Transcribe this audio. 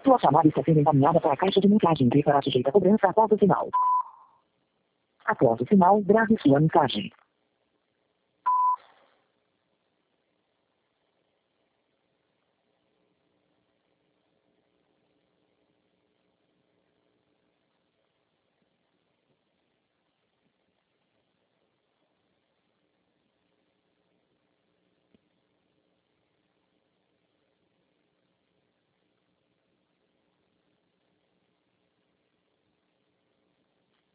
Sua chamada está sendo encaminhada para a caixa de mensagem que será sujeita a cobrança após o sinal. Após o sinal, grave sua mensagem.